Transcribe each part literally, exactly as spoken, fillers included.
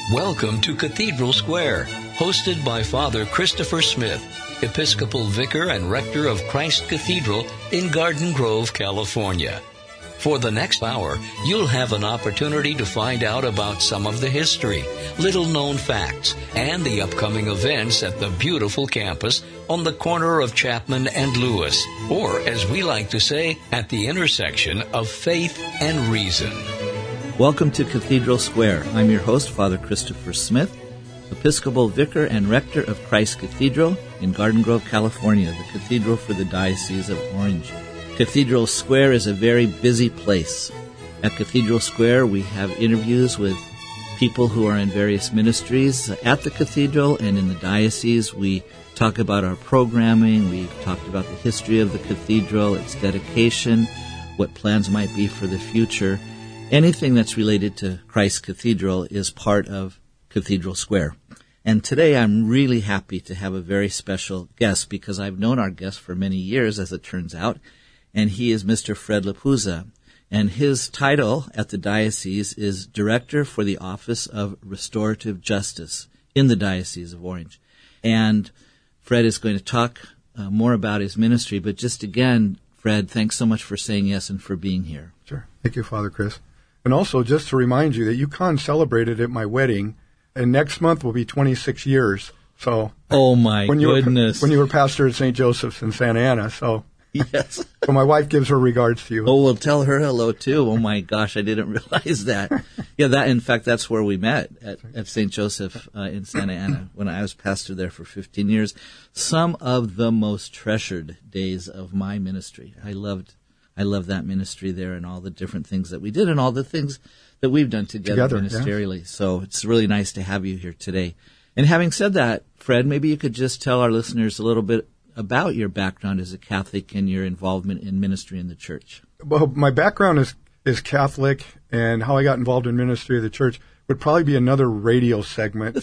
Welcome to Cathedral Square, hosted by Father Christopher Smith, Episcopal Vicar and Rector of Christ Cathedral in Garden Grove, California. For the next hour, you'll have an opportunity to find out about some of the history, little-known facts, and the upcoming events at the beautiful campus on the corner of Chapman and Lewis, or, as we like to say, at the intersection of faith and reason. Welcome to Cathedral Square. I'm your host, Father Christopher Smith, Episcopal Vicar and Rector of Christ Cathedral in Garden Grove, California, the cathedral for the Diocese of Orange. Cathedral Square is a very busy place. At Cathedral Square, we have interviews with people who are in various ministries at the cathedral and in the diocese. We talk about our programming. We've talked about the history of the cathedral, its dedication, what plans might be for the future. Anything that's related to Christ Cathedral is part of Cathedral Square. And today I'm really happy to have a very special guest because I've known our guest for many years, as it turns out, and he is Mister Fred Lapuza. And his title at the diocese is Director for the Office of Restorative Justice in the Diocese of Orange. And Fred is going to talk uh, more about his ministry, but just again, Fred, thanks so much for saying yes and for being here. Sure. Thank you, Father Chris. And also, just to remind you that UConn celebrated at my wedding, and next month will be twenty-six years. So, oh my when you goodness! Were, when you were pastor at Saint Joseph's in Santa Ana, so yes. So my wife gives her regards to you. Oh, well, tell her hello too. Oh my gosh, I didn't realize that. Yeah, that in fact, that's where we met at, at Saint Joseph uh, in Santa Ana when I was pastor there for fifteen years. Some of the most treasured days of my ministry. I loved. I love that ministry there and all the different things that we did and all the things that we've done together, together ministerially. Yeah. So it's really nice to have you here today. And having said that, Fred, maybe you could just tell our listeners a little bit about your background as a Catholic and your involvement in ministry in the church. Well, my background is, is Catholic, and how I got involved in ministry of the church would probably be another radio segment.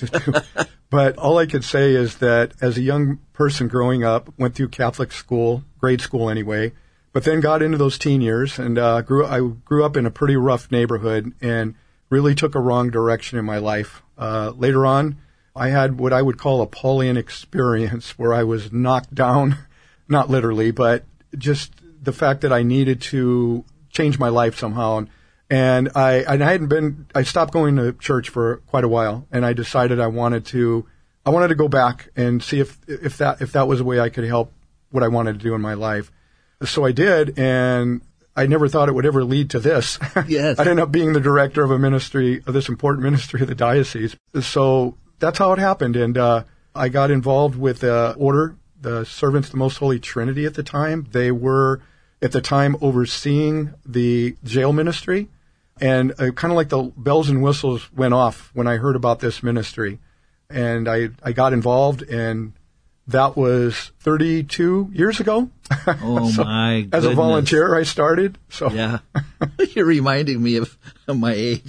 But all I could say is that as a young person growing up, went through Catholic school, grade school anyway, but then got into those teen years, and uh, grew. I grew up in a pretty rough neighborhood and really took a wrong direction in my life. Uh, later on, I had what I would call a Paulian experience where I was knocked down, not literally, but just the fact that I needed to change my life somehow. And, and I and I hadn't been. I stopped going to church for quite a while, and I decided I wanted to. I wanted to go back and see if if that if that was a way I could help what I wanted to do in my life. So I did, and I never thought it would ever lead to this. Yes. I ended up being the director of a ministry, of this important ministry of the diocese. So that's how it happened, and uh, I got involved with the order, the Servants of the Most Holy Trinity at the time. They were, at the time, overseeing the jail ministry, and uh, kind of like the bells and whistles went off when I heard about this ministry. And I, I got involved, and that was thirty-two years ago. Oh, so my goodness. As a volunteer, I started. So yeah. You're reminding me of, of my age.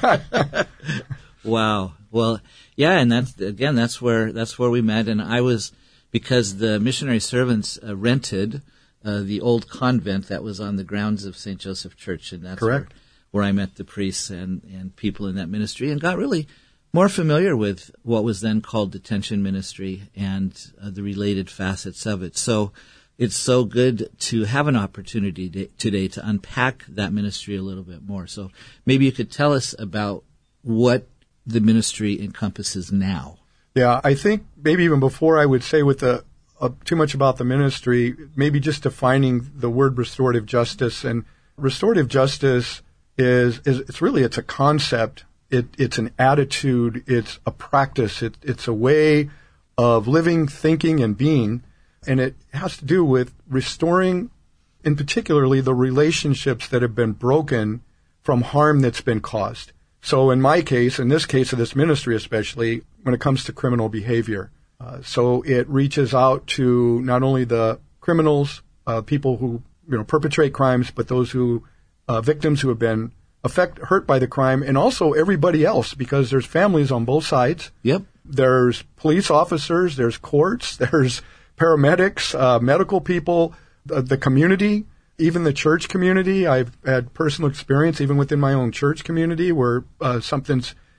Wow. Well, yeah, and that's, again, that's where, that's where we met. And I was, because the missionary servants uh, rented uh, the old convent that was on the grounds of Saint Joseph Church. And that's Correct. Where, where I met the priests and, and people in that ministry and got really more familiar with what was then called detention ministry and uh, the related facets of it. So it's so good to have an opportunity to, today to unpack that ministry a little bit more. So maybe you could tell us about what the ministry encompasses now. Yeah, I think maybe even before I would say with the uh, too much about the ministry, maybe just defining the word restorative justice. And restorative justice is, is it's really, it's a concept. It, it's an attitude. It's a practice. It, it's a way of living, thinking, and being. And it has to do with restoring, in particularly, the relationships that have been broken from harm that's been caused. So in my case, in this case of this ministry especially, when it comes to criminal behavior, uh, so it reaches out to not only the criminals, uh, people who you know perpetrate crimes, but those who uh, victims who have been affect hurt by the crime, and also everybody else, because there's families on both sides. Yep. There's police officers, there's courts, there's paramedics, uh, medical people, the, the community. Even the church community. I've had personal experience even within my own church community where uh, something's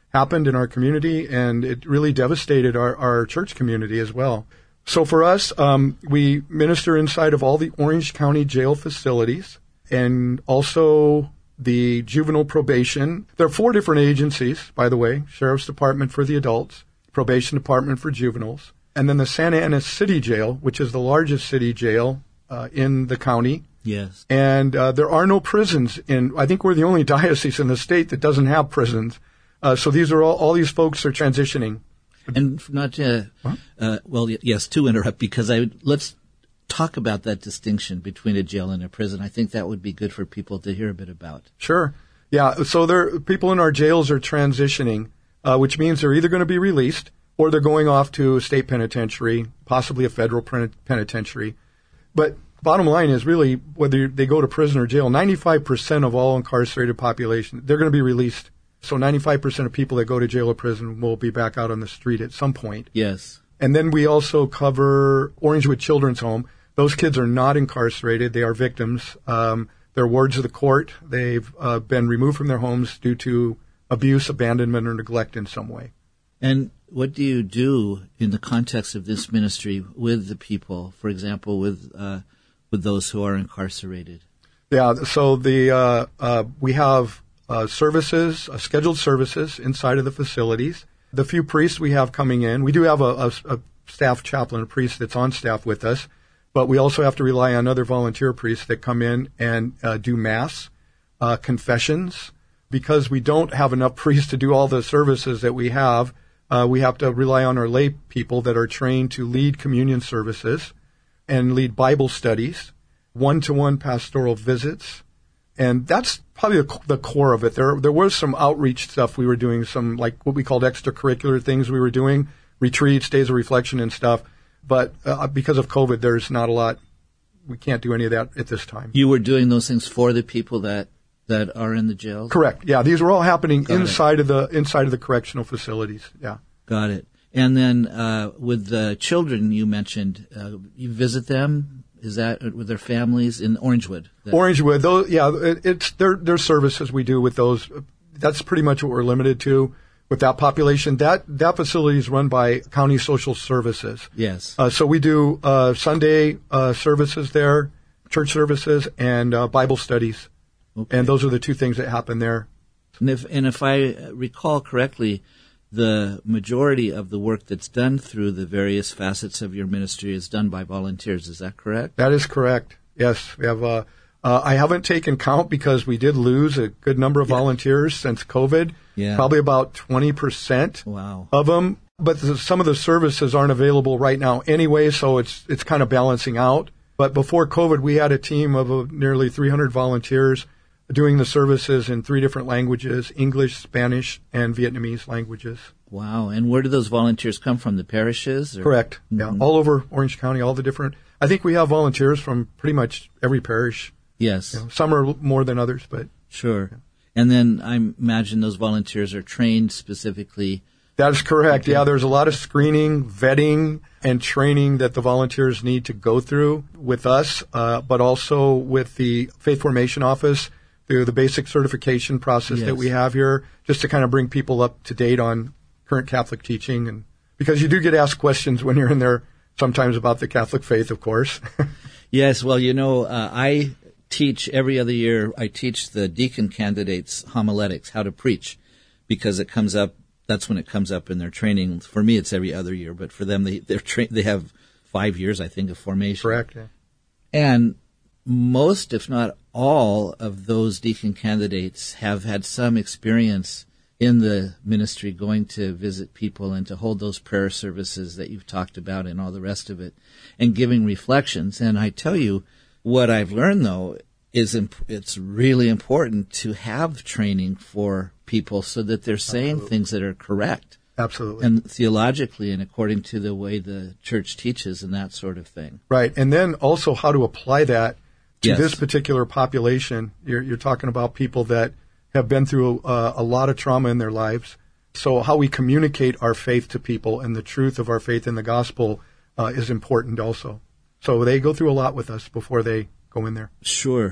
happened in our community, and it really devastated our, our church community as well. So for us, um, we minister inside of all the Orange County jail facilities and also the juvenile probation. There are four different agencies, by the way: Sheriff's Department for the adults, Probation Department for juveniles, and then the Santa Ana City Jail, which is the largest city jail uh, in the county. Yes. And uh, there are no prisons in, I think we're the only diocese in the state that doesn't have prisons. Uh, so these are all, all these folks are transitioning. And not to, huh? uh, well, yes, to interrupt, because I would, let's talk about that distinction between a jail and a prison. I think that would be good for people to hear a bit about. Sure. Yeah. So there, people in our jails are transitioning, uh, which means they're either going to be released or they're going off to a state penitentiary, possibly a federal penitentiary. But bottom line is really whether they go to prison or jail, ninety-five percent of all incarcerated population, they're going to be released. So ninety-five percent of people that go to jail or prison will be back out on the street at some point. Yes. And then we also cover Orangewood Children's Home. Those kids are not incarcerated. They are victims. Um, they're wards of the court. They've uh, been removed from their homes due to abuse, abandonment, or neglect in some way. And what do you do in the context of this ministry with the people, for example, with uh, with those who are incarcerated? Yeah, so the uh, uh, we have uh, services, uh, scheduled services inside of the facilities. The few priests we have coming in, we do have a, a, a staff chaplain, a priest that's on staff with us, but we also have to rely on other volunteer priests that come in and uh, do mass, uh, confessions. Because we don't have enough priests to do all the services that we have, uh, we have to rely on our lay people that are trained to lead communion services and lead Bible studies, one-to-one pastoral visits. And that's probably the, the core of it. There, there was some outreach stuff we were doing, some like what we called extracurricular things we were doing, retreats, days of reflection and stuff. But uh, because of COVID, there's not a lot. We can't do any of that at this time. You were doing those things for the people that that are in the jails? Correct. Yeah, these were all happening Got inside it. of the inside of the correctional facilities. Yeah. Got it. And then uh, with the children you mentioned, uh, you visit them. Is that with their families in Orangewood? That- Orangewood, those, yeah, it, it's there. There's services we do with those. That's pretty much what we're limited to with that population. That that facility is run by County Social Services. Yes. Uh, so we do uh, Sunday uh, services there, church services, and uh, Bible studies. Okay. And those are the two things that happen there. And if, and if I recall correctly, the majority of the work that's done through the various facets of your ministry is done by volunteers. Is that correct? That is correct. Yes. We have. Uh, uh, I haven't taken count because we did lose a good number of yeah. volunteers since COVID. Yeah. Probably about twenty percent wow. of them. But the, some of the services aren't available right now anyway, so it's it's kind of balancing out. But before COVID, we had a team of uh, nearly three hundred volunteers doing the services in three different languages: English, Spanish, and Vietnamese languages. Wow. And where do those volunteers come from? The parishes? Or? Correct. Mm-hmm. Yeah. All over Orange County, all the different. I think we have volunteers from pretty much every parish. Yes. You know, some are more than others, but. Sure. Yeah. And then I imagine those volunteers are trained specifically. That is correct. Okay. Yeah. There's a lot of screening, vetting, and training that the volunteers need to go through with us, uh, but also with the Faith Formation Office, through the basic certification process yes. that we have here, just to kind of bring people up to date on current Catholic teaching. And because you do get asked questions when you're in there sometimes about the Catholic faith, of course. Yes. Well, you know, uh, I teach every other year, I teach the deacon candidates homiletics, how to preach, because it comes up, that's when it comes up in their training. For me, it's every other year, but for them, they they're tra- they have five years, I think, of formation. Correct. Yeah. And most, if not all, of those deacon candidates have had some experience in the ministry, going to visit people and to hold those prayer services that you've talked about and all the rest of it, and giving reflections. And I tell you, what I've learned, though, is imp- it's really important to have training for people so that they're saying Absolutely. Things that are correct. Absolutely. And theologically and according to the way the church teaches and that sort of thing. Right. And then also how to apply that to yes. this particular population. You're, you're talking about people that have been through a, a lot of trauma in their lives. So how we communicate our faith to people and the truth of our faith in the gospel uh, is important also. So they go through a lot with us before they go in there. Sure.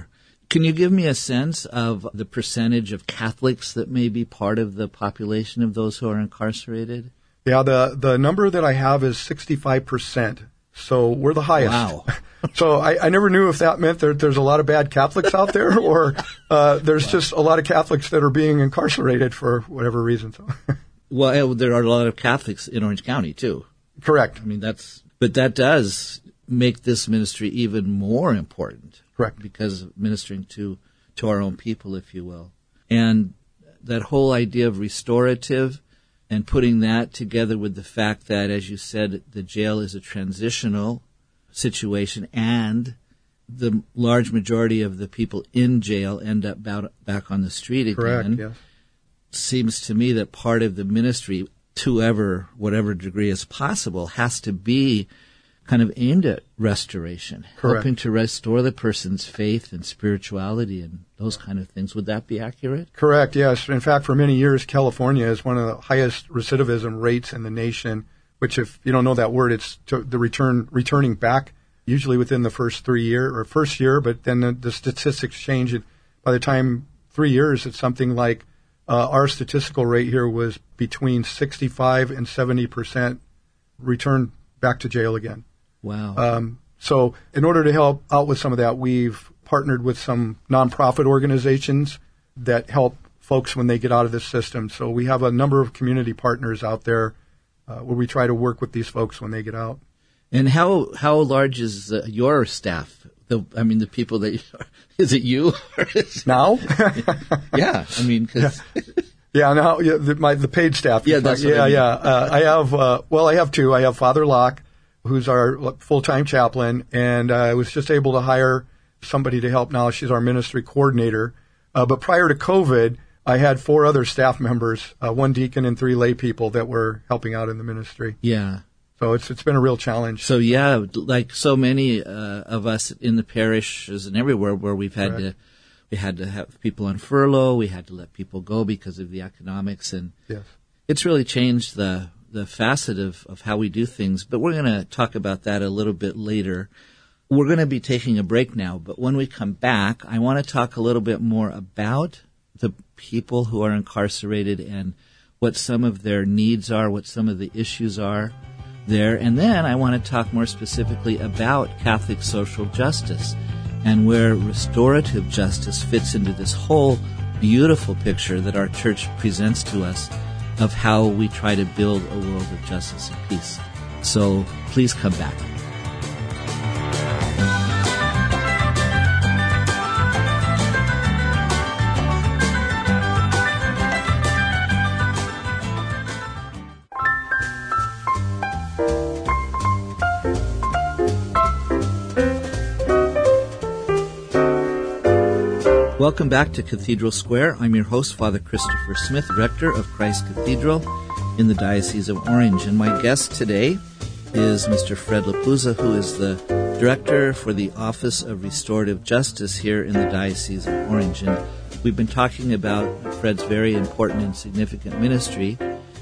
Can you give me a sense of the percentage of Catholics that may be part of the population of those who are incarcerated? Yeah, the, the number that I have is sixty-five percent. So we're the highest. Wow. So I, I never knew if that meant there, there's a lot of bad Catholics out there or uh, there's wow. just a lot of Catholics that are being incarcerated for whatever reason. So. Well, there are a lot of Catholics in Orange County, too. Correct. I mean, that's, but that does make this ministry even more important. Correct. Because of ministering to, to our own people, if you will. And that whole idea of restorative and putting that together with the fact that, as you said, the jail is a transitional situation and the large majority of the people in jail end up back on the street Correct, again. yes. Seems to me that part of the ministry, to ever, whatever degree is possible, has to be kind of aimed at restoration, Correct. helping to restore the person's faith and spirituality and those kind of things. Would that be accurate? Correct, yes. In fact, for many years, California is one of the highest recidivism rates in the nation, which if you don't know that word, it's to the return returning back, usually within the first three year or first year, but then the, the statistics change. And by the time three years, it's something like uh, our statistical rate here was between sixty-five and seventy percent return back to jail again. Wow. Um, so in order to help out with some of that, we've partnered with some nonprofit organizations that help folks when they get out of the system. So we have a number of community partners out there uh, where we try to work with these folks when they get out. And how how large is uh, your staff? The, I mean, the people that you, is it you? Or is now? Yeah, I mean, because yeah, now yeah, the, my the paid staff. Yeah, that's what yeah, I mean. yeah. Uh, I have uh, well, I have two. I have Father Locke, who's our full-time chaplain, and uh, I was just able to hire somebody to help now. She's our ministry coordinator. Uh, but prior to COVID, I had four other staff members, uh, one deacon and three lay people that were helping out in the ministry. Yeah. So it's it's been a real challenge. So yeah, like so many uh, of us in the parishes and everywhere where we've had Correct. to, we had to have people on furlough, we had to let people go because of the economics, and Yes. it's really changed the the facet of, of how we do things. But we're going to talk about that a little bit later. We're going to be taking a break now, but when we come back, I want to talk a little bit more about the people who are incarcerated and what some of their needs are, what some of the issues are there. And then I want to talk more specifically about Catholic social justice and where restorative justice fits into this whole beautiful picture that our church presents to us of how we try to build a world of justice and peace. So please come back. Welcome back to Cathedral Square. I'm your host, Father Christopher Smith, rector of Christ Cathedral in the Diocese of Orange. And my guest today is Mister Fred Lapuza, who is the director for the Office of Restorative Justice here in the Diocese of Orange. And we've been talking about Fred's very important and significant ministry,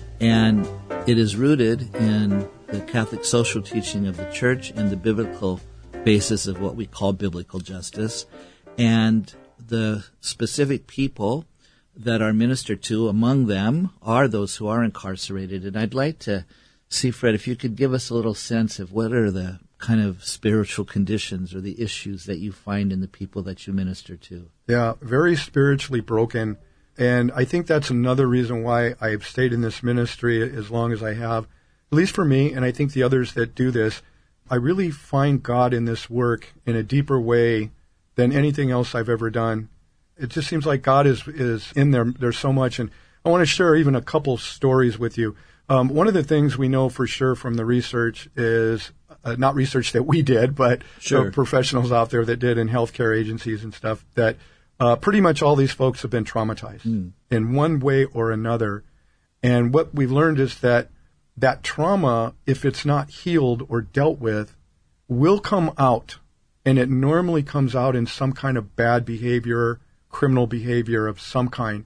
and it is rooted in the Catholic social teaching of the Church and the biblical basis of what we call biblical justice. And the specific people that are ministered to among them are those who are incarcerated. And I'd like to see, Fred, if you could give us a little sense of what are the kind of spiritual conditions or the issues that you find in the people that you minister to. Yeah, very spiritually broken. And I think that's another reason why I've stayed in this ministry as long as I have, at least for me, and I think the others that do this. I really find God in this work in a deeper way than anything else I've ever done. It just seems like God is is in there. There's so much. And I want to share even a couple stories with you. Um, one of the things we know for sure from the research is, uh, not research that we did, but sure. professionals out there that did in healthcare agencies and stuff, that uh, pretty much all these folks have been traumatized mm. in one way or another. And what we've learned is that that trauma, if it's not healed or dealt with, will come out. And it normally comes out in some kind of bad behavior, criminal behavior of some kind.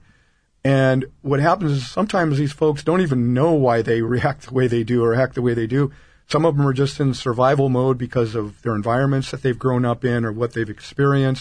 And what happens is sometimes these folks don't even know why they react the way they do or act the way they do. Some of them are just in survival mode because of their environments that they've grown up in or what they've experienced.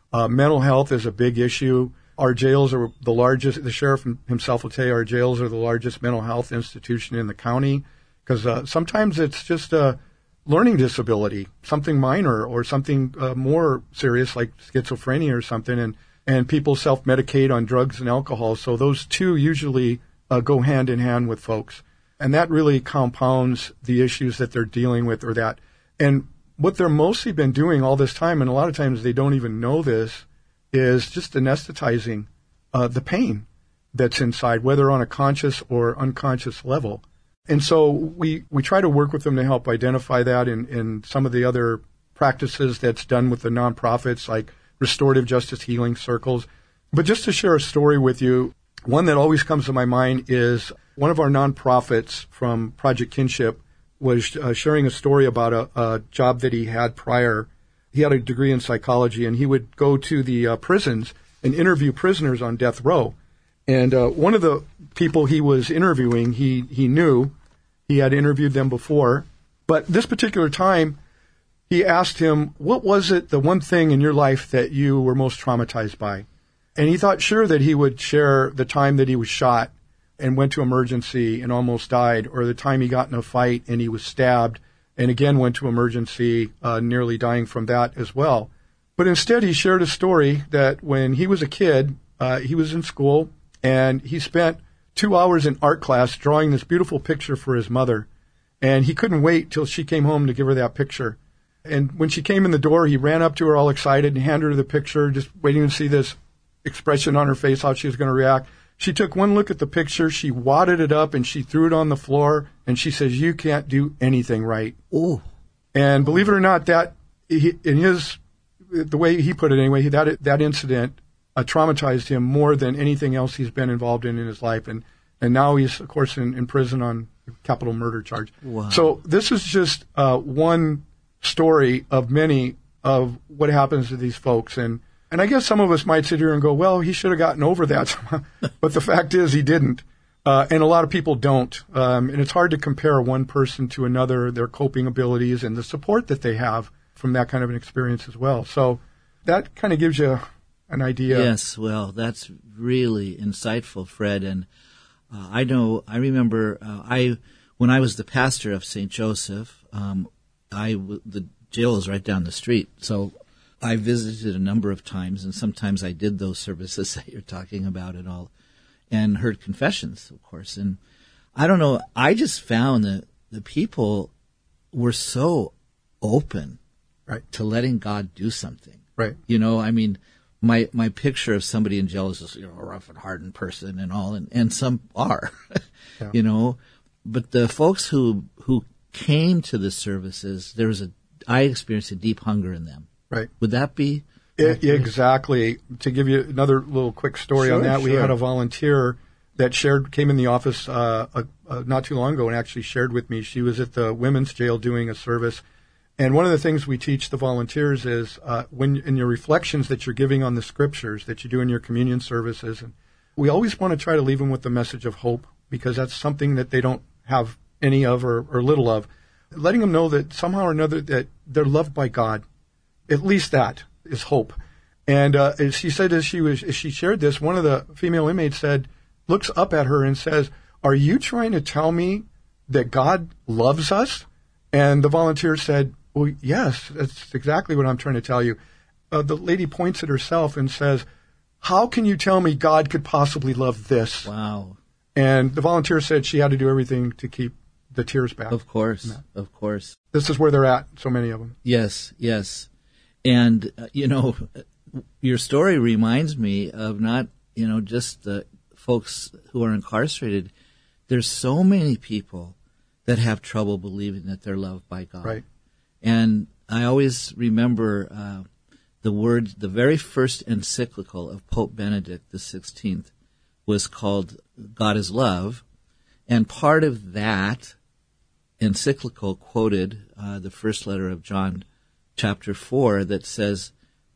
Uh, mental health is a big issue. Our jails are the largest, the sheriff himself will tell you, our jails are the largest mental health institution in the county, because uh, sometimes it's just a learning disability, something minor or something uh, more serious like schizophrenia or something, and, and people self-medicate on drugs and alcohol. So those two usually uh, go hand in hand with folks. And that really compounds the issues that they're dealing with, or that. And what they're mostly been doing all this time, and a lot of times they don't even know this, is just anesthetizing uh, the pain that's inside, whether on a conscious or unconscious level. And so we, we try to work with them to help identify that in, in some of the other practices that's done with the nonprofits, like restorative justice healing circles. But just to share a story with you, one that always comes to my mind is one of our nonprofits from Project Kinship was uh, sharing a story about a, a job that he had prior. He had a degree in psychology, and he would go to the uh, prisons and interview prisoners on death row. And uh, one of the people he was interviewing, he, he knew. He had interviewed them before. But this particular time, he asked him, what was it, the one thing in your life that you were most traumatized by? And he thought sure that he would share the time that he was shot and went to emergency and almost died, or the time he got in a fight and he was stabbed and again went to emergency, uh, nearly dying from that as well. But instead, he shared a story that when he was a kid, uh, he was in school, and he spent two hours in art class drawing this beautiful picture for his mother. And he couldn't wait till she came home to give her that picture. And when she came in the door, he ran up to her all excited and handed her the picture, just waiting to see this expression on her face, how she was going to react. She took one look at the picture, she wadded it up, and she threw it on the floor, and she says, you can't do anything right. Ooh. And believe it or not, that, he, in his, the way he put it anyway, that that incident uh, traumatized him more than anything else he's been involved in in his life. And, and now he's, of course, in, in prison on capital murder charge. Wow. So this is just uh, one story of many of what happens to these folks. And And I guess some of us might sit here and go, well, he should have gotten over that. But the fact is he didn't. Uh, and a lot of people don't. Um, and it's hard to compare one person to another, their coping abilities and the support that they have from that kind of an experience as well. So that kind of gives you an idea. Yes, well, that's really insightful, Fred. And uh, I know, I remember uh, I when I was the pastor of Saint Joseph, um, I w- the jail is right down the street. So I visited a number of times, and sometimes I did those services that you're talking about and all, and heard confessions, of course. And I don't know, I just found that the people were so open right. to letting God do something. Right. You know, I mean, my my picture of somebody in jail is just, you know, a rough and hardened person and all, and, and some are, yeah. you know. But the folks who who came to the services, there was a, I experienced a deep hunger in them. Right. Would that be? It, exactly. To give you another little quick story sure, on that, sure. we had a volunteer that shared, came in the office uh, uh, uh, not too long ago and actually shared with me. She was at the women's jail doing a service. And one of the things we teach the volunteers is uh, when in your reflections that you're giving on the scriptures, that you do in your communion services, and we always want to try to leave them with the message of hope, because that's something that they don't have any of or, or little of. Letting them know that somehow or another that they're loved by God. At least that is hope. And uh, as she said, as she was, as she shared this, one of the female inmates said, looks up at her and says, "Are you trying to tell me that God loves us?" And the volunteer said, "Well, yes, that's exactly what I'm trying to tell you." Uh, the lady points at herself and says, "How can you tell me God could possibly love this?" Wow. And the volunteer said she had to do everything to keep the tears back. Of course, of course. This is where they're at, so many of them. Yes, yes. And, uh, you know, your story reminds me of not, you know, just the folks who are incarcerated. There's so many people that have trouble believing that they're loved by God. Right. And I always remember uh, the word, the very first encyclical of Pope Benedict the sixteenth was called God is Love. And part of that encyclical quoted uh, the first letter of John chapter four that says,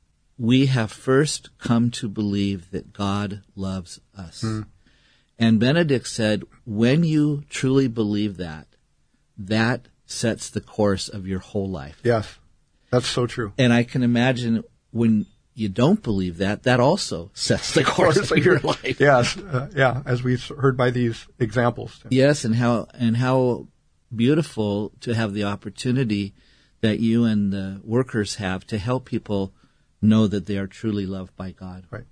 we have first come to believe that God loves us. Mm. And Benedict said, when you truly believe that, that sets the course of your whole life. Yes, that's so true. And I can imagine when you don't believe that, that also sets the course of your life. Yes, uh, yeah, as we heard by these examples. Yes, and how and how beautiful to have the opportunity that you and the workers have to help people know that they are truly loved by God. Right.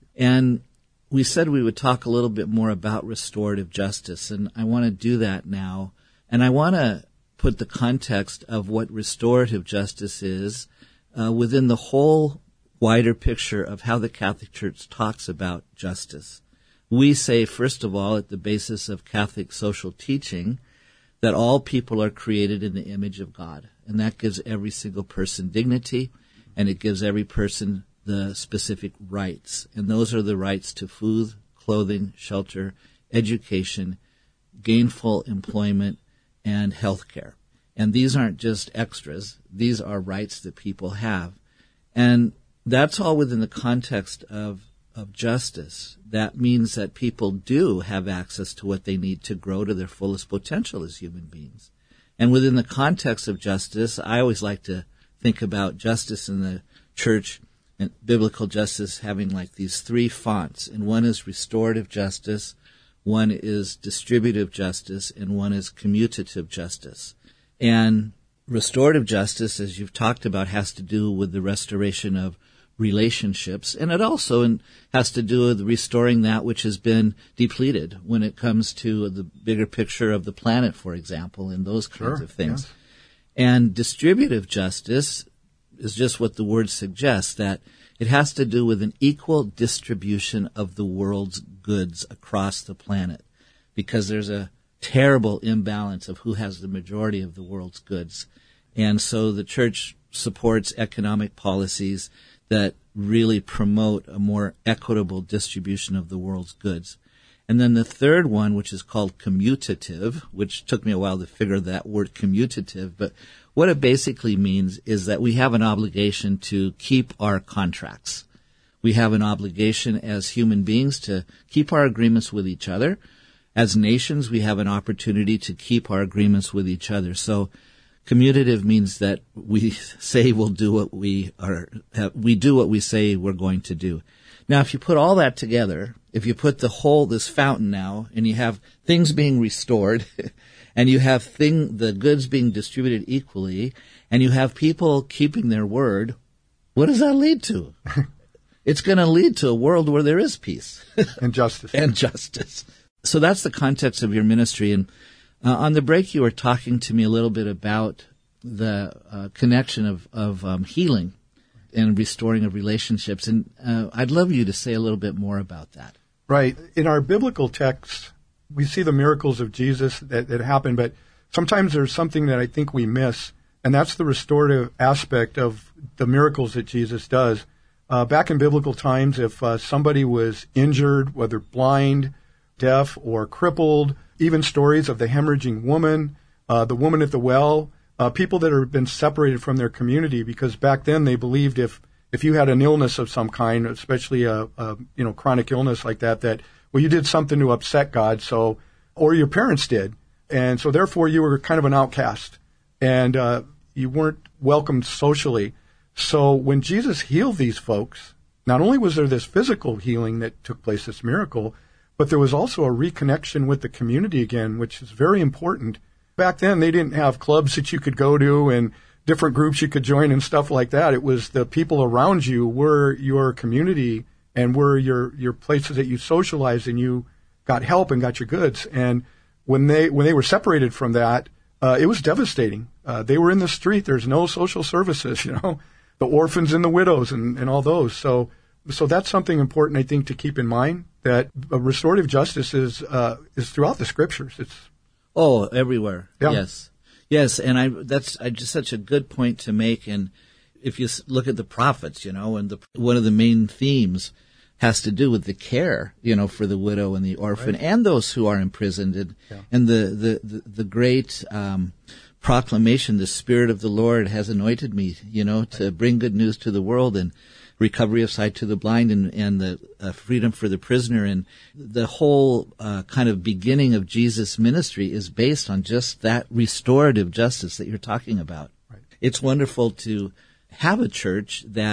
And we said we would talk a little bit more about restorative justice, and I want to do that now. And I want to put the context of what restorative justice is uh, within the whole wider picture of how the Catholic Church talks about justice. We say, first of all, at the basis of Catholic social teaching, that all people are created in the image of God, and that gives every single person dignity, and it gives every person the specific rights, and those are the rights to food, clothing, shelter, education, gainful employment, and health care. And these aren't just extras. These are rights that people have. And that's all within the context of, of justice. That means that people do have access to what they need to grow to their fullest potential as human beings. And within the context of justice, I always like to think about justice in the church and biblical justice having like these three fonts. And one is restorative justice, one is distributive justice, and one is commutative justice. And restorative justice, as you've talked about, has to do with the restoration of relationships, and it also has to do with restoring that which has been depleted when it comes to the bigger picture of the planet, for example, and those kinds Sure, of things. yes. And distributive justice is just what the word suggests, that it has to do with an equal distribution of the world's goods across the planet, because there's a terrible imbalance of who has the majority of the world's goods. And so the church supports economic policies that really promote a more equitable distribution of the world's goods. And then the third one, which is called commutative, which took me a while to figure that word commutative, but what it basically means is that we have an obligation to keep our contracts. We have an obligation as human beings to keep our agreements with each other. As nations, we have an opportunity to keep our agreements with each other. So commutative means that we say we'll do what we are, we do what we say we're going to do. Now, if you put all that together, if you put the whole, this fountain now, and you have things being restored, and you have thing, the goods being distributed equally, and you have people keeping their word, what does that lead to? It's going to lead to a world where there is peace. And justice. and justice. So that's the context of your ministry. And uh, on the break, you were talking to me a little bit about the uh, connection of, of um, healing and restoring of relationships. And uh, I'd love you to say a little bit more about that. Right. In our biblical texts, we see the miracles of Jesus that, that happen, but sometimes there's something that I think we miss, and that's the restorative aspect of the miracles that Jesus does. Uh, back in biblical times, if uh, somebody was injured, whether blind, deaf, or crippled, even stories of the hemorrhaging woman, uh, the woman at the well, uh, people that have been separated from their community, because back then they believed if if you had an illness of some kind, especially a, a you know chronic illness like that, that well you did something to upset God, so or your parents did, and so therefore you were kind of an outcast, and uh, you weren't welcomed socially. So when Jesus healed these folks, not only was there this physical healing that took place, this miracle, but there was also a reconnection with the community again, which is very important. Back then, they didn't have clubs that you could go to and different groups you could join and stuff like that. It was the people around you were your community and were your, your places that you socialized and you got help and got your goods. And when they when they were separated from that, uh, it was devastating. Uh, they were in the street. There's no social services, you know, the orphans and the widows and, and all those. So so that's something important, I think, to keep in mind, that uh, restorative justice is uh, is throughout the scriptures. It's Oh, everywhere. Yeah. Yes. Yes, and I that's I, just such a good point to make. And if you s- look at the prophets, you know, and the, one of the main themes has to do with the care, you know, for the widow and the orphan, Right. and those who are imprisoned, and, Yeah. and the the the, the great um, proclamation, "The Spirit of the Lord has anointed me," you know, to bring good news to the world, and recovery of sight to the blind, and, and the uh, freedom for the prisoner. And the whole uh, kind of beginning of Jesus' ministry is based on just that restorative justice that you're talking about. Right. It's wonderful to have a church that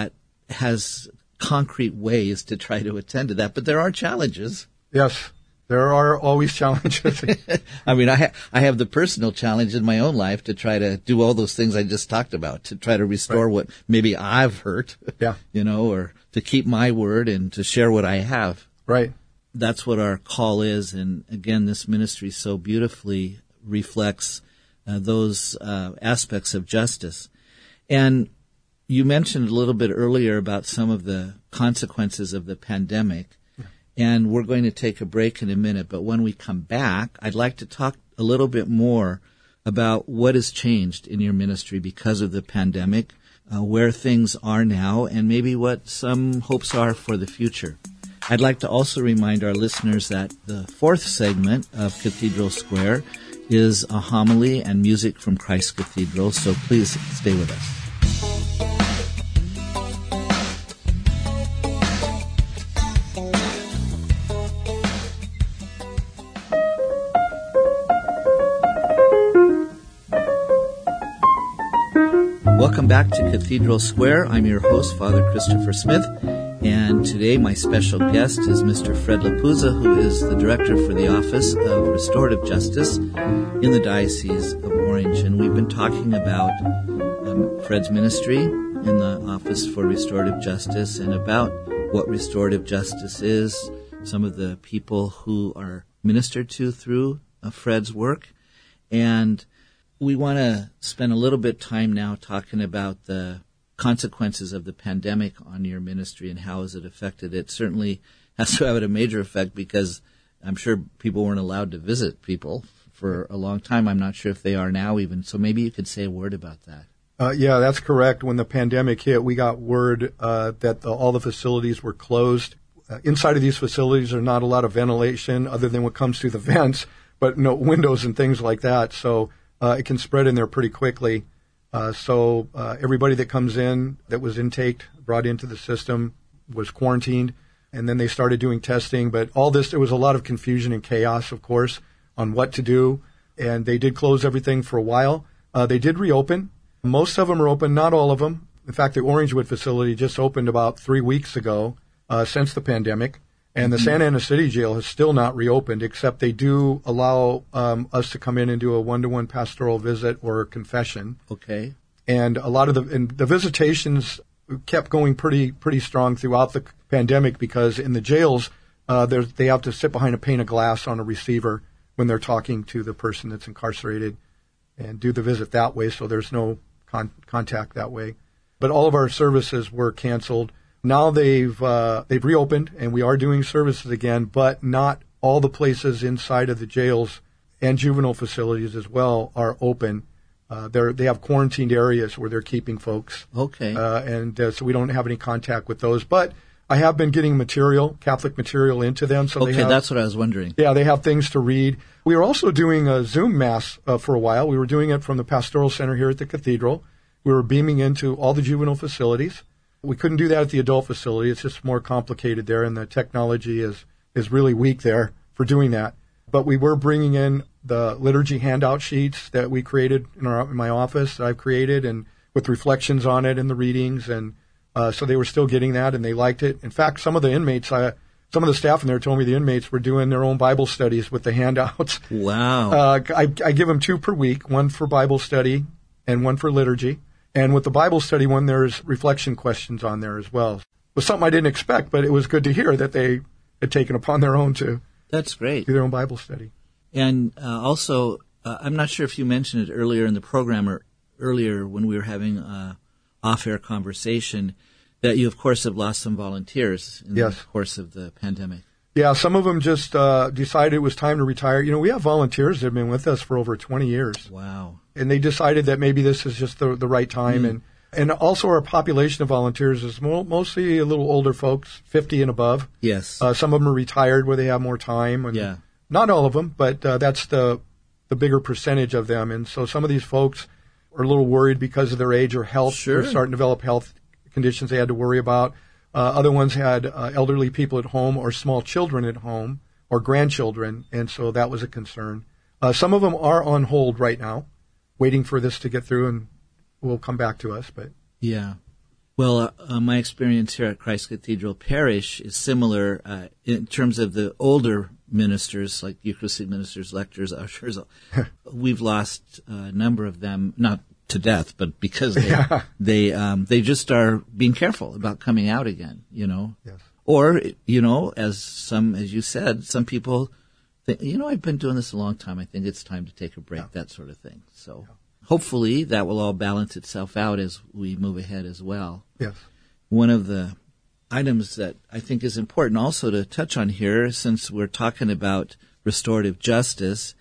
has concrete ways to try to attend to that, but there are challenges. Yes, there are always challenges. I mean, I, ha- I have the personal challenge in my own life to try to do all those things I just talked about, to try to restore right. what maybe I've hurt, yeah. you know, or to keep my word and to share what I have. Right. That's what our call is. And again, this ministry so beautifully reflects uh, those uh, aspects of justice. And you mentioned a little bit earlier about some of the consequences of the pandemic. And we're going to take a break in a minute, but when we come back, I'd like to talk a little bit more about what has changed in your ministry because of the pandemic, uh, where things are now, and maybe what some hopes are for the future. I'd like to also remind our listeners that the fourth segment of Cathedral Square is a homily and music from Christ Cathedral, so please stay with us. Welcome back to Cathedral Square. I'm your host, Father Christopher Smith, and today my special guest is Mister Fred Lapuza, who is the Director for the Office of Restorative Justice in the Diocese of Orange. And we've been talking about um, Fred's ministry in the Office for Restorative Justice and about what restorative justice is, some of the people who are ministered to through uh, Fred's work, and we want to spend a little bit time now talking about the consequences of the pandemic on your ministry and how has it affected it. Certainly has to have had a major effect because I'm sure people weren't allowed to visit people for a long time. I'm not sure if they are now even. So maybe you could say a word about that. Uh, yeah, that's correct. When the pandemic hit, we got word uh, that the, all the facilities were closed. Uh, inside of these facilities are not a lot of ventilation other than what comes through the vents, but no windows and things like that. So Uh, it can spread in there pretty quickly. Uh, so uh, everybody that comes in that was intaked, brought into the system, was quarantined, and then they started doing testing. But all this, there was a lot of confusion and chaos, of course, on what to do. And they did close everything for a while. Uh, they did reopen. Most of them are open, not all of them. In fact, the Orangewood facility just opened about three weeks ago uh, since the pandemic. And the mm-hmm. Santa Ana City Jail has still not reopened, except they do allow um, us to come in and do a one-to-one pastoral visit or confession. Okay. And a lot of the and the visitations kept going pretty pretty strong throughout the pandemic because in the jails, uh, they have to sit behind a pane of glass on a receiver when they're talking to the person that's incarcerated and do the visit that way, so there's no con- contact that way. But all of our services were canceled. Now they've uh, they've reopened, and we are doing services again, but not all the places inside of the jails and juvenile facilities as well are open. Uh, they they have quarantined areas where they're keeping folks. Okay. Uh, and uh, so we don't have any contact with those. But I have been getting material, Catholic material into them. So okay, they have, that's what I was wondering. Yeah, they have things to read. We were also doing a Zoom Mass uh, for a while. We were doing it from the Pastoral Center here at the Cathedral. We were beaming into all the juvenile facilities. We couldn't do that at the adult facility. It's just more complicated there, and the technology is, is really weak there for doing that. But we were bringing in the liturgy handout sheets that we created in, our, in my office that I've created, and with reflections on it and the readings. And uh, so they were still getting that, and they liked it. In fact, some of the inmates, I, some of the staff in there told me the inmates were doing their own Bible studies with the handouts. Wow. Uh, I, I give them two per week, one for Bible study and one for liturgy. And with the Bible study one, there's reflection questions on there as well. It was something I didn't expect, but it was good to hear that they had taken upon their own to That's great. do their own Bible study. And uh, also, uh, I'm not sure if you mentioned it earlier in the program or earlier when we were having an off-air conversation, that you, of course, have lost some volunteers in yes. the course of the pandemic. Yeah, some of them just uh, decided it was time to retire. You know, we have volunteers that have been with us for over twenty years. Wow. And they decided that maybe this is just the, the right time. Mm. And, and also our population of volunteers is mo- mostly a little older folks, fifty and above. Yes. Uh, some of them are retired where they have more time. And yeah. Not all of them, but uh, that's the the bigger percentage of them. And so some of these folks are a little worried because of their age or health. Sure. They're starting to develop health conditions they had to worry about. Uh, other ones had uh, elderly people at home or small children at home or grandchildren, and so that was a concern. Uh, some of them are on hold right now, waiting for this to get through, and will come back to us. But yeah. Well, uh, my experience here at Christ Cathedral Parish is similar uh, in terms of the older ministers, like Eucharistic ministers, lectors, ushers. We've lost a number of them, not to death, but because they yeah. they um, they just are being careful about coming out again, you know. Yes. Or, you know, as some, as you said, some people think, you know, I've been doing this a long time. I think it's time to take a break, yeah. that sort of thing. So yeah. hopefully that will all balance itself out as we move ahead as well. Yes. One of the items that I think is important also to touch on here, since we're talking about restorative justice,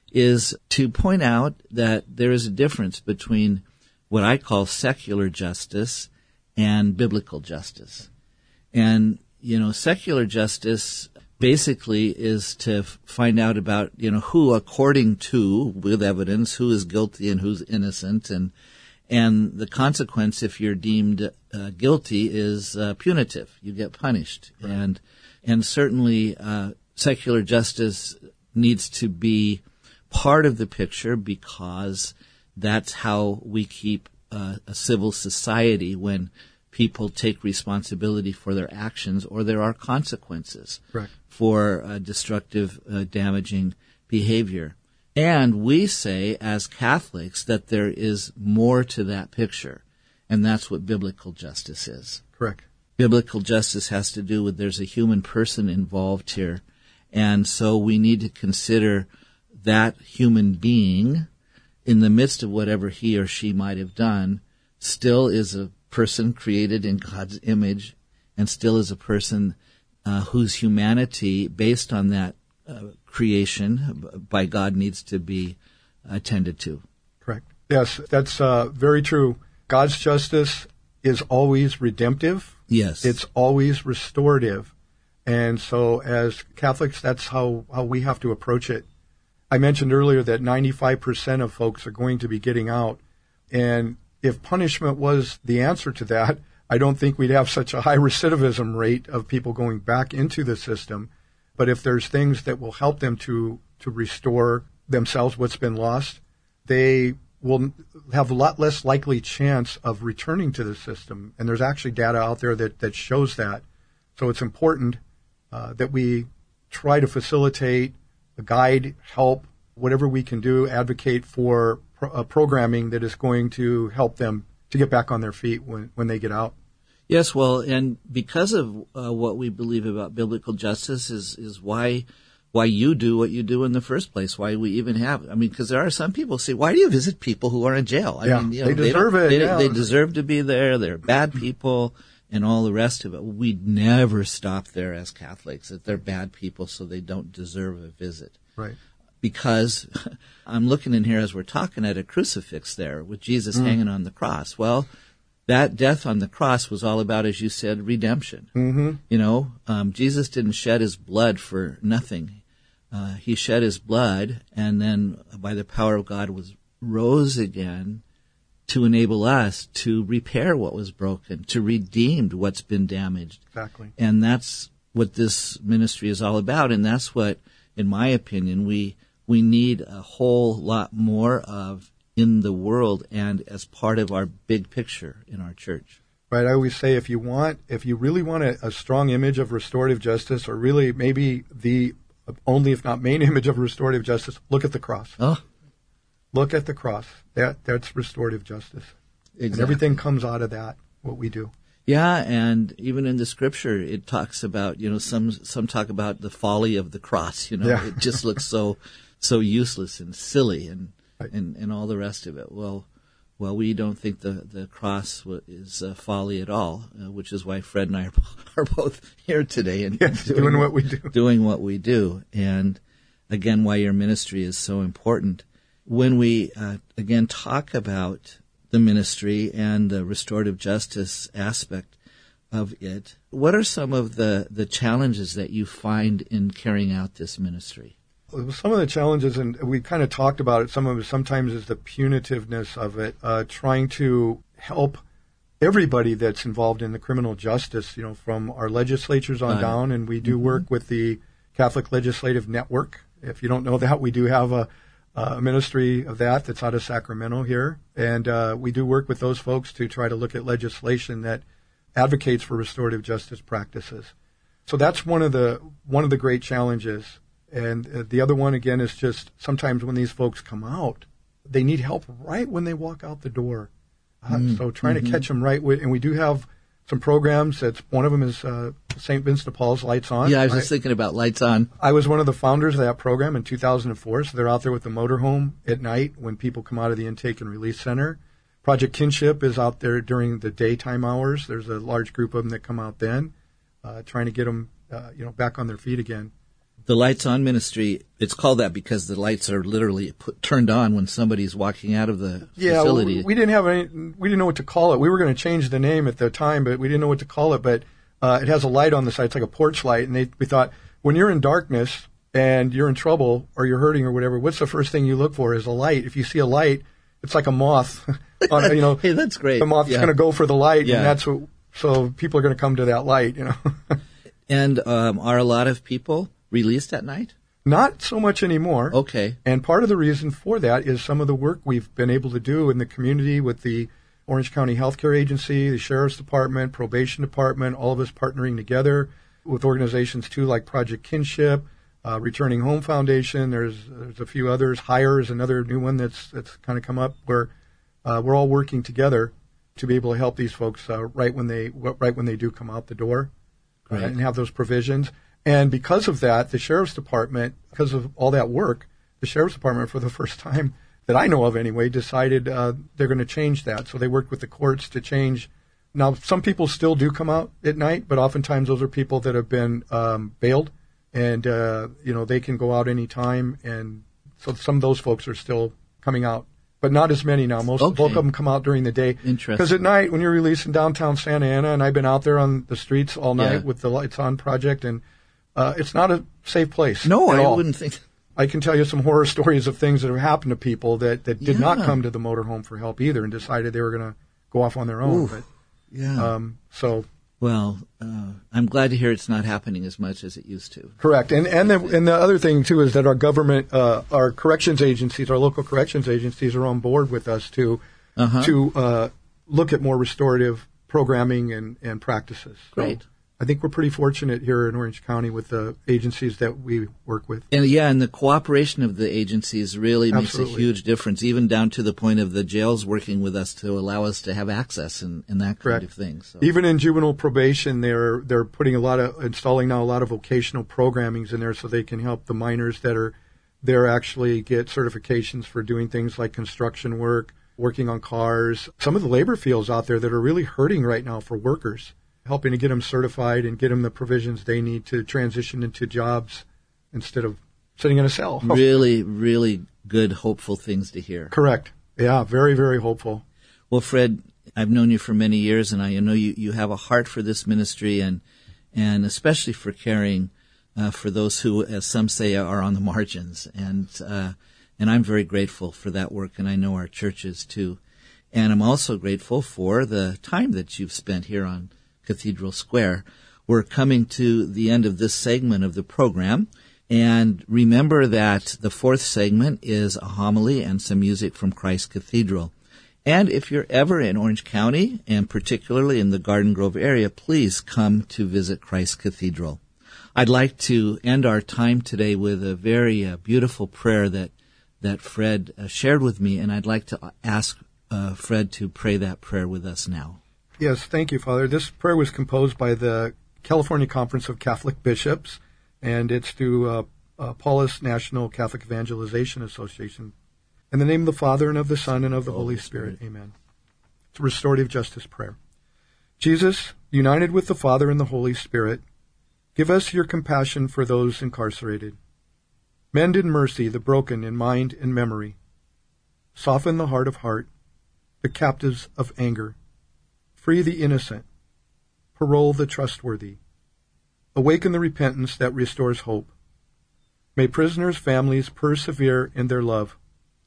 is to point out that there is a difference between what I call secular justice and biblical justice. And, you know, secular justice basically is to f- find out about, you know, who, according to, with evidence, who is guilty and who's innocent, and and the consequence, if you're deemed uh, guilty, is uh, punitive. You get punished. Right. And and certainly uh, secular justice needs to be part of the picture, because that's how we keep uh, a civil society when people take responsibility for their actions, or there are consequences right. for uh, destructive, uh, damaging behavior. And we say, as Catholics, that there is more to that picture, and that's what biblical justice is. Correct. Biblical justice has to do with there's a human person involved here, and so we need to consider that human being, in the midst of whatever he or she might have done, still is a person created in God's image, and still is a person uh, whose humanity, based on that uh, creation by God, needs to be attended to. Correct. Yes, that's uh, very true. God's justice is always redemptive. Yes. It's always restorative. And so as Catholics, that's how, how we have to approach it. I mentioned earlier that ninety-five percent of folks are going to be getting out. And if punishment was the answer to that, I don't think we'd have such a high recidivism rate of people going back into the system. But if there's things that will help them to, to restore themselves what's been lost, they will have a lot less likely chance of returning to the system. And there's actually data out there that, that shows that. So it's important uh, that we try to facilitate, guide, help, whatever we can do, advocate for pro- uh, programming that is going to help them to get back on their feet when, when they get out. Yes, well, and because of uh, what we believe about biblical justice is is why why you do what you do in the first place, why we even have, I mean, because there are some people who say, why do you visit people who are in jail? I yeah, mean, you know, they deserve they it. They, yeah. they deserve to be there. They're bad people and all the rest of it. We'd never stop there as Catholics, that they're bad people so they don't deserve a visit. Right. Because I'm looking in here as we're talking at a crucifix there with Jesus mm. hanging on the cross. Well, that death on the cross was all about, as you said, redemption. Mm-hmm. You know, um, Jesus didn't shed his blood for nothing. Uh, he shed his blood, and then by the power of God was rose again to enable us to repair what was broken, to redeem what's been damaged. Exactly. And that's what this ministry is all about, and that's what, in my opinion, we we need a whole lot more of in the world and as part of our big picture in our church. Right. I always say, if you want, if you really want a, a strong image of restorative justice, or really maybe the only, if not main image of restorative justice, look at the cross. Oh. Look at the cross. That that's restorative justice. Exactly. And everything comes out of that, what we do. Yeah, and even in the scripture, it talks about, you know, some some talk about the folly of the cross. You know, yeah. It just looks so so useless and silly, and, right. and and all the rest of it. Well, well, we don't think the the cross is uh, folly at all, uh, which is why Fred and I are, are both here today and yes, doing, doing what we do, doing what we do, and again, why your ministry is so important. When we uh, again talk about the ministry and the restorative justice aspect of it, what are some of the, the challenges that you find in carrying out this ministry? Some of the challenges, and we kind of talked about it, some of it sometimes is the punitiveness of it, uh, trying to help everybody that's involved in the criminal justice, you know, from our legislatures on uh, work, and we do mm-hmm. work with the Catholic Legislative Network. If you don't know that, we do have a a ministry of that that's out of Sacramento here. And uh, we do work with those folks to try to look at legislation that advocates for restorative justice practices. So that's one of the one of the great challenges. And uh, the other one, again, is just sometimes when these folks come out, they need help right when they walk out the door. Uh, mm, so trying mm-hmm. to catch them right. With, and we do have some programs. That's one of them is uh, Saint Vincent de Paul's Lights On. Yeah, I was just I, thinking about Lights On. I was one of the founders of that program in two thousand four. So they're out there with the motorhome at night when people come out of the intake and release center. Project Kinship is out there during the daytime hours. There's a large group of them that come out then, uh, trying to get them, uh, you know, back on their feet again. The Lights On ministry, it's called that because the lights are literally put, turned on when somebody's walking out of the yeah, facility. Yeah, we, we didn't have any, we didn't know what to call it. We were going to change the name at the time, but we didn't know what to call it. But uh, it has a light on the side. It's like a porch light. And they, we thought, when you're in darkness and you're in trouble or you're hurting or whatever, what's the first thing you look for is a light. If you see a light, it's like a moth. on, you know, hey, that's great. The moth's yeah. going to go for the light, yeah. and that's what. So people are going to come to that light, you know. And um, are a lot of people released at night? Not so much anymore. Okay. And part of the reason for that is some of the work we've been able to do in the community with the Orange County Healthcare Agency, the Sheriff's Department, Probation Department, all of us partnering together with organizations too like Project Kinship, uh, Returning Home Foundation. There's there's a few others. Hire is another new one that's that's kind of come up where uh, we're all working together to be able to help these folks uh, right when they right when they do come out the door uh, and have those provisions. And because of that, the Sheriff's Department, because of all that work, the Sheriff's Department, for the first time that I know of anyway, decided uh, they're going to change that. So they worked with the courts to change. Now, some people still do come out at night, but oftentimes those are people that have been um, bailed, and uh, you know they can go out any time. And so some of those folks are still coming out, but not as many now. Most okay. bulk of them come out during the day. Interesting. Because at night, when you're released in downtown Santa Ana, and I've been out there on the streets all night yeah. with the Lights On project, and Uh, it's not a safe place. No, at I all. wouldn't think. I can tell you some horror stories of things that have happened to people that, that did yeah. not come to the motorhome for help either and decided they were going to go off on their own. Oof. But, yeah. Um, so. Well, uh, I'm glad to hear it's not happening as much as it used to. Correct. And and the, and the other thing, too, is that our government, uh, our corrections agencies, our local corrections agencies are on board with us to, uh-huh. to uh, look at more restorative programming and, and practices. Great. So, I think we're pretty fortunate here in Orange County with the agencies that we work with. And yeah, and the cooperation of the agencies really Absolutely. makes a huge difference, even down to the point of the jails working with us to allow us to have access and, and that kind Correct. of thing. So. Even in juvenile probation, they're they're putting a lot of installing now a lot of vocational programmings in there so they can help the minors that are there actually get certifications for doing things like construction work, working on cars. Some of the labor fields out there that are really hurting right now for workers, helping to get them certified and get them the provisions they need to transition into jobs instead of sitting in a cell. Really, really good, hopeful things to hear. Correct. Yeah, very, very hopeful. Well, Fred, I've known you for many years, and I know you, you have a heart for this ministry and and especially for caring uh, for those who, as some say, are on the margins. And uh, and I'm very grateful for that work, and I know our church is too. And I'm also grateful for the time that you've spent here on Cathedral Square. We're coming to the end of this segment of the program, and remember that the fourth segment is a homily and some music from Christ Cathedral. And if you're ever in Orange County, and particularly in the Garden Grove area, please come to visit Christ Cathedral. I'd like to end our time today with a very uh, beautiful prayer that that Fred uh, shared with me, and I'd like to ask uh, Fred to pray that prayer with us now. Yes, thank you, Father. This prayer was composed by the California Conference of Catholic Bishops, and it's through uh, uh, Paulist National Catholic Evangelization Association. In the name of the Father, and of the Son, and of the Holy Spirit. Amen. It's a restorative justice prayer. Jesus, united with the Father and the Holy Spirit, give us your compassion for those incarcerated. Mend in mercy the broken in mind and memory. Soften the heart of heart, the captives of anger. Free the innocent. Parole the trustworthy. Awaken the repentance that restores hope. May prisoners' families persevere in their love.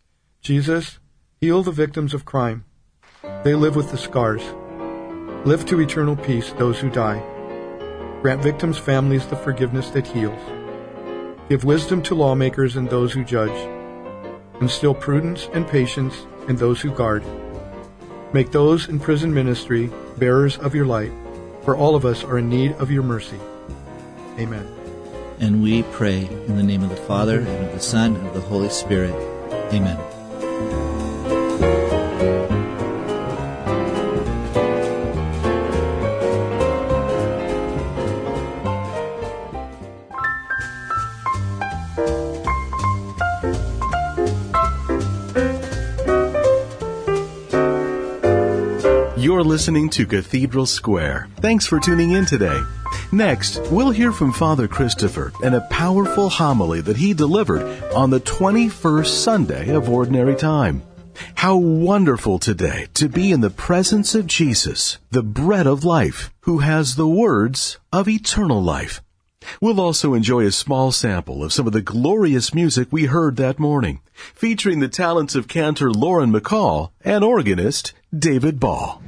Jesus, heal the victims of crime. They live with the scars. Lift to eternal peace those who die. Grant victims' families the forgiveness that heals. Give wisdom to lawmakers and those who judge. Instill prudence and patience in those who guard. Make those in prison ministry bearers of your light. for all of us are in need of your mercy. Amen. And we pray in the name of the Father, and of the Son, and of the Holy Spirit. Amen. You're listening to Cathedral Square. Thanks for tuning in today. Next, we'll hear from Father Christopher and a powerful homily that he delivered on the twenty-first Sunday of Ordinary Time. How wonderful today to be in the presence of Jesus, the bread of life, who has the words of eternal life. We'll also enjoy a small sample of some of the glorious music we heard that morning, featuring the talents of cantor Lauren McCall and organist David Ball.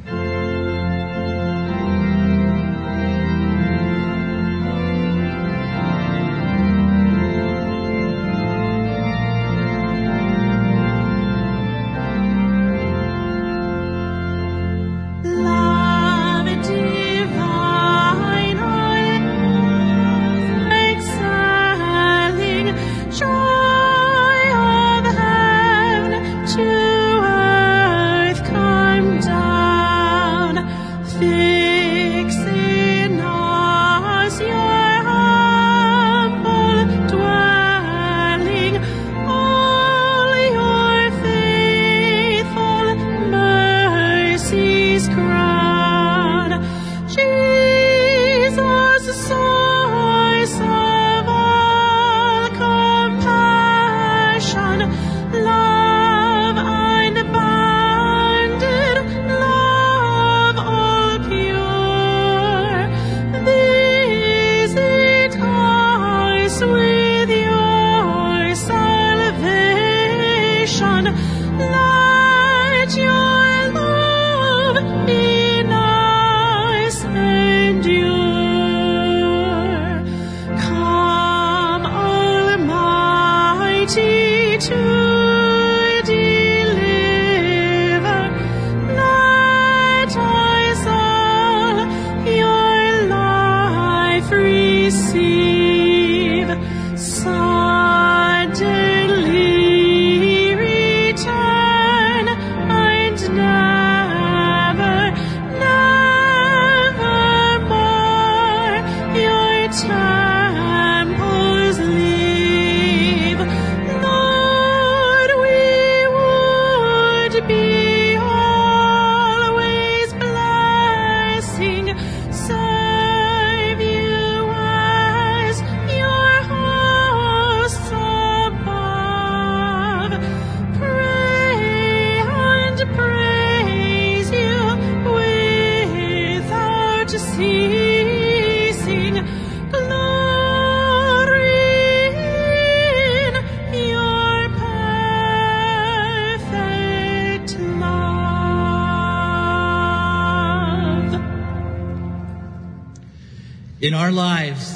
In our lives,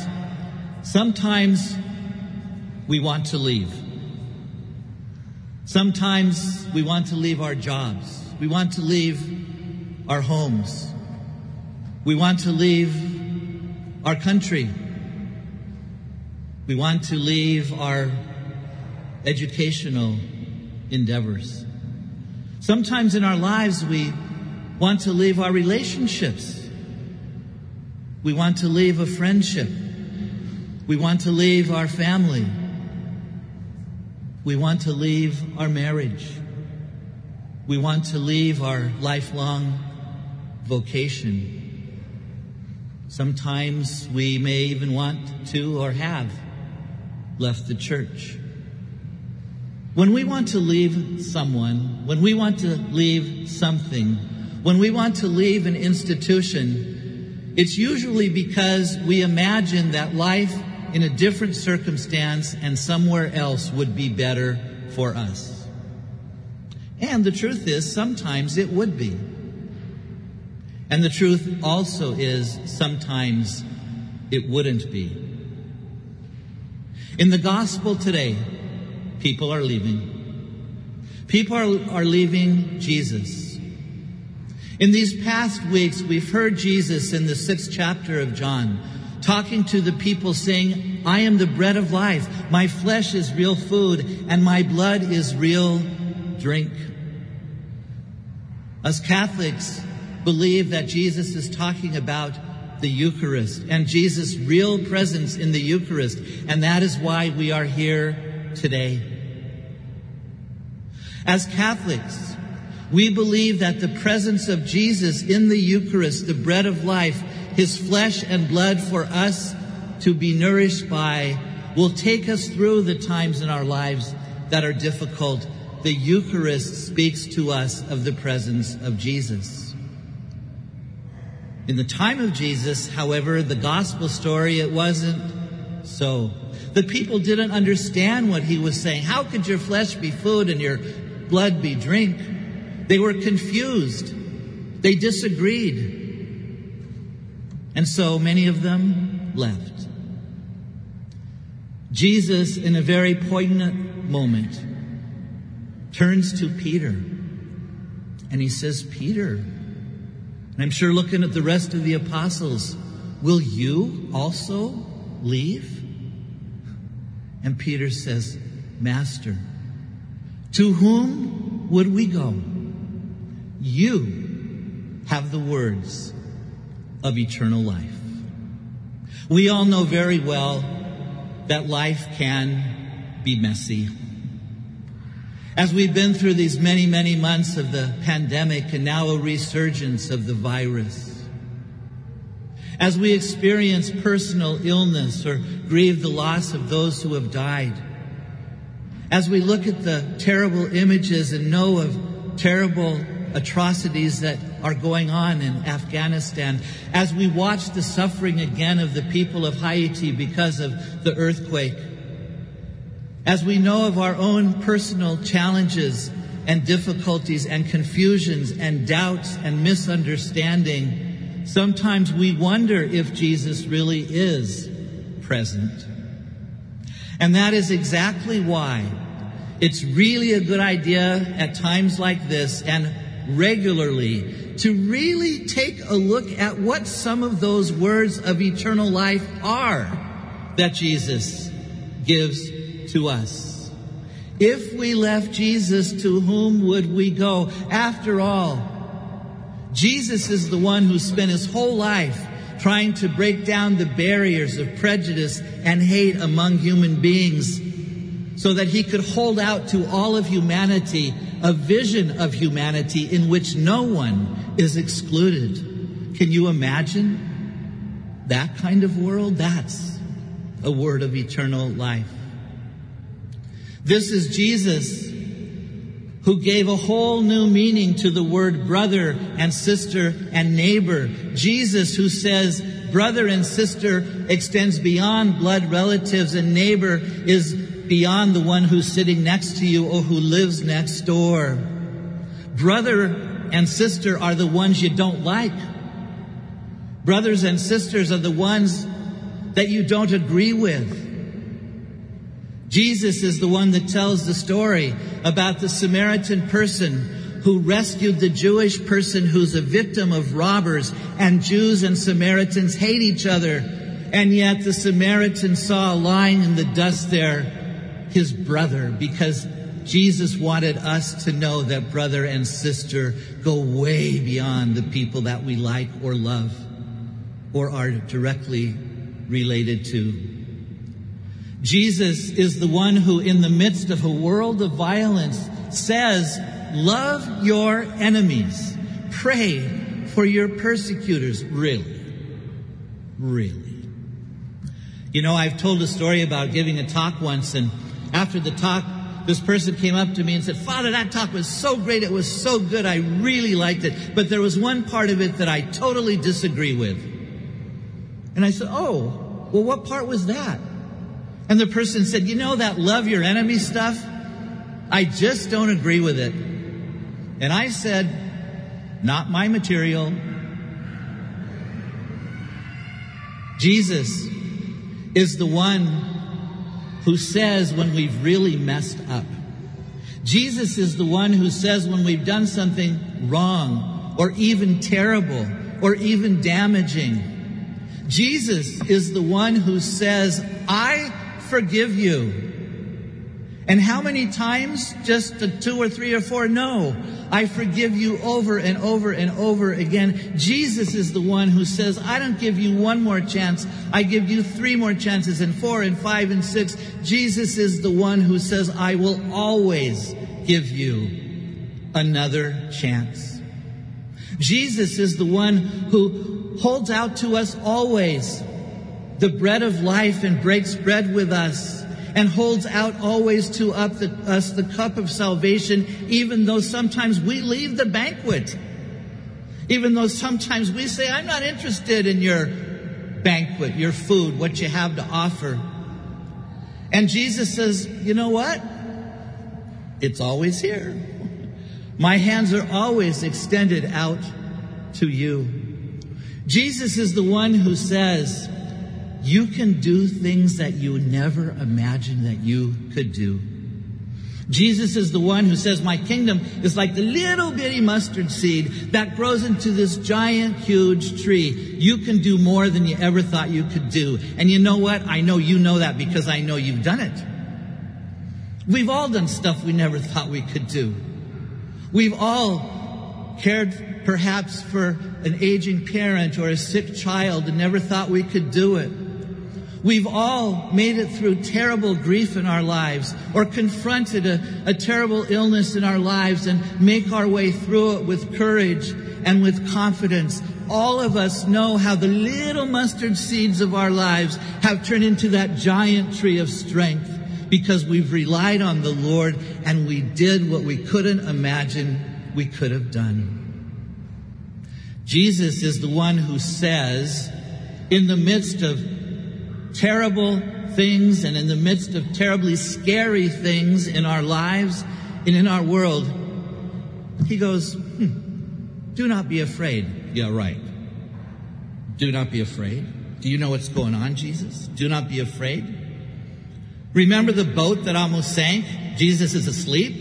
sometimes we want to leave. Sometimes we want to leave our jobs. We want to leave our homes. We want to leave our country. We want to leave our educational endeavors. Sometimes in our lives, we want to leave our relationships. We want to leave a friendship. We want to leave our family. We want to leave our marriage. We want to leave our lifelong vocation. Sometimes we may even want to or have left the church. When we want to leave someone, when we want to leave something, when we want to leave an institution, it's usually because we imagine that life in a different circumstance and somewhere else would be better for us. And the truth is, sometimes it would be. And the truth also is, sometimes it wouldn't be. In the gospel today, people are leaving. People are, are leaving Jesus. In these past weeks, we've heard Jesus in the sixth chapter of John talking to the people saying, I am the bread of life. My flesh is real food and my blood is real drink. Us Catholics believe that Jesus is talking about the Eucharist and Jesus' real presence in the Eucharist, and that is why we are here today. As Catholics, we believe that the presence of Jesus in the Eucharist, the bread of life, his flesh and blood for us to be nourished by, will take us through the times in our lives that are difficult. The Eucharist speaks to us of the presence of Jesus. In the time of Jesus, however, the gospel story, it wasn't so. The people didn't understand what he was saying. How could your flesh be food and your blood be drink? They were confused. They disagreed. And so many of them left. Jesus, in a very poignant moment, turns to Peter and he says, Peter, and I'm sure looking at the rest of the apostles, will you also leave? And Peter says, Master, to whom would we go? You have the words of eternal life. We all know very well that life can be messy. As we've been through these many, many months of the pandemic and now a resurgence of the virus, as we experience personal illness or grieve the loss of those who have died, as we look at the terrible images and know of terrible atrocities that are going on in Afghanistan, as we watch the suffering again of the people of Haiti because of the earthquake, as we know of our own personal challenges and difficulties and confusions and doubts and misunderstanding, sometimes we wonder if Jesus really is present. And that is exactly why it's really a good idea at times like this and regularly to really take a look at what some of those words of eternal life are that Jesus gives to us. If we left Jesus, to whom would we go? After all, Jesus is the one who spent his whole life trying to break down the barriers of prejudice and hate among human beings so that he could hold out to all of humanity a vision of humanity in which no one is excluded. Can you imagine that kind of world? That's a word of eternal life. This is Jesus who gave a whole new meaning to the word brother and sister and neighbor. Jesus who says brother and sister extends beyond blood relatives, and neighbor is beyond the one who's sitting next to you or who lives next door. Brother and sister are the ones you don't like. Brothers and sisters are the ones that you don't agree with. Jesus is the one that tells the story about the Samaritan person who rescued the Jewish person who's a victim of robbers, and Jews and Samaritans hate each other. And yet the Samaritan saw lying in the dust there his brother, because Jesus wanted us to know that brother and sister go way beyond the people that we like or love or are directly related to. Jesus is the one who, in the midst of a world of violence, says, love your enemies. Pray for your persecutors. Really? Really? You know, I've told a story about giving a talk once, and after the talk, this person came up to me and said, Father, that talk was so great. It was so good. I really liked it. But there was one part of it that I totally disagree with. And I said, oh, well, what part was that? And the person said, you know, that love your enemy stuff? I just don't agree with it. And I said, not my material. Jesus is the one who says when we've really messed up. Jesus is the one who says when we've done something wrong or even terrible, or even damaging. Jesus is the one who says, I forgive you. And how many times? Just a two or three or four? No. I forgive you over and over and over again. Jesus is the one who says, I don't give you one more chance. I give you three more chances, and four and five and six. Jesus is the one who says, I will always give you another chance. Jesus is the one who holds out to us always the bread of life and breaks bread with us, and holds out always to up the, us the cup of salvation, even though sometimes we leave the banquet. Even though sometimes we say, I'm not interested in your banquet, your food, what you have to offer. And Jesus says, you know what? It's always here. My hands are always extended out to you. Jesus is the one who says, you can do things that you never imagined that you could do. Jesus is the one who says, my kingdom is like the little bitty mustard seed that grows into this giant, huge tree. You can do more than you ever thought you could do. And you know what? I know you know that because I know you've done it. We've all done stuff we never thought we could do. We've all cared perhaps for an aging parent or a sick child and never thought we could do it. We've all made it through terrible grief in our lives, or confronted a, a terrible illness in our lives and make our way through it with courage and with confidence. All of us know how the little mustard seeds of our lives have turned into that giant tree of strength because we've relied on the Lord and we did what we couldn't imagine we could have done. Jesus is the one who says, in the midst of terrible things and in the midst of terribly scary things in our lives and in our world, he goes, hmm, do not be afraid. Yeah, right. Do not be afraid. Do you know what's going on, Jesus? Do not be afraid. Remember the boat that almost sank? Jesus is asleep.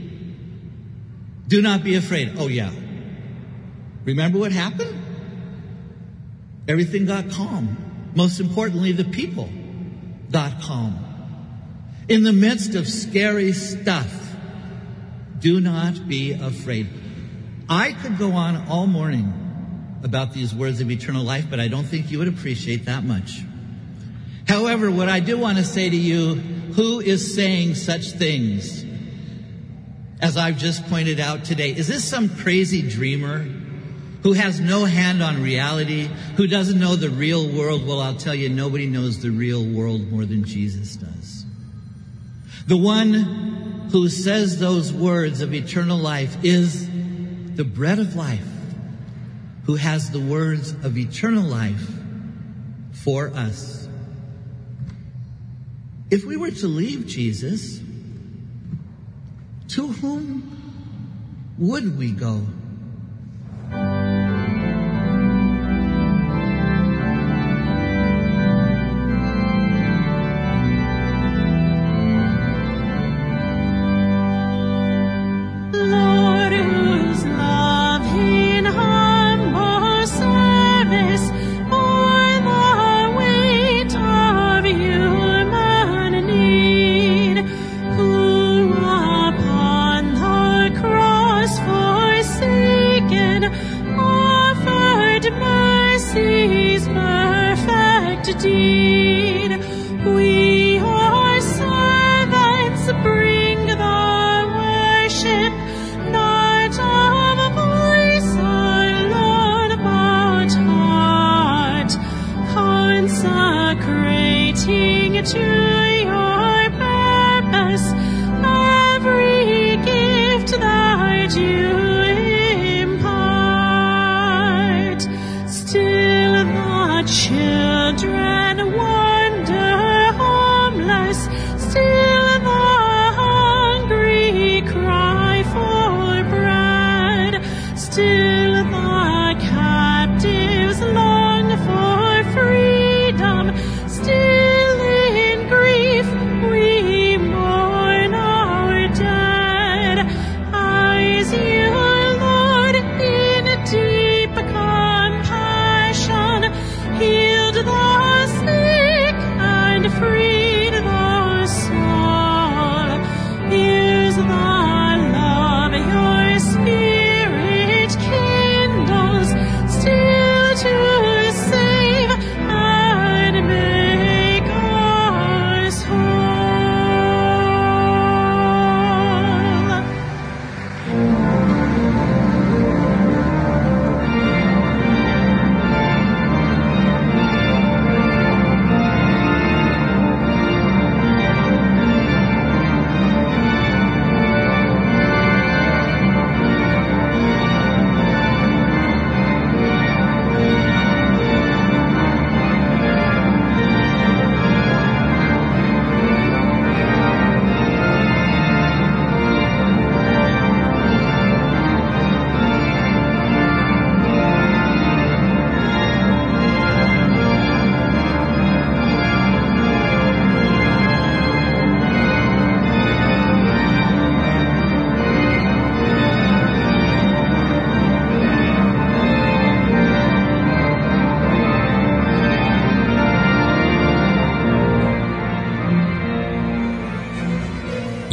Do not be afraid. Oh, yeah. Remember what happened? Everything got calm. Most importantly, the people got calm. In the midst of scary stuff, do not be afraid. I could go on all morning about these words of eternal life, but I don't think you would appreciate that much. However, what I do want to say to you, who is saying such things as I've just pointed out today? Is this some crazy dreamer who has no hand on reality, who doesn't know the real world? Well, I'll tell you, nobody knows the real world more than Jesus does. The one who says those words of eternal life is the bread of life, who has the words of eternal life for us. If we were to leave Jesus, to whom would we go? You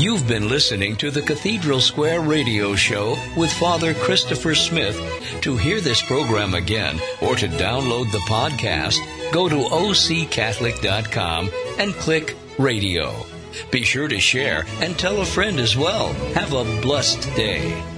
You've been listening to the Cathedral Square Radio Show with Father Christopher Smith. To hear this program again or to download the podcast, go to o c catholic dot com and click Radio. Be sure to share and tell a friend as well. Have a blessed day.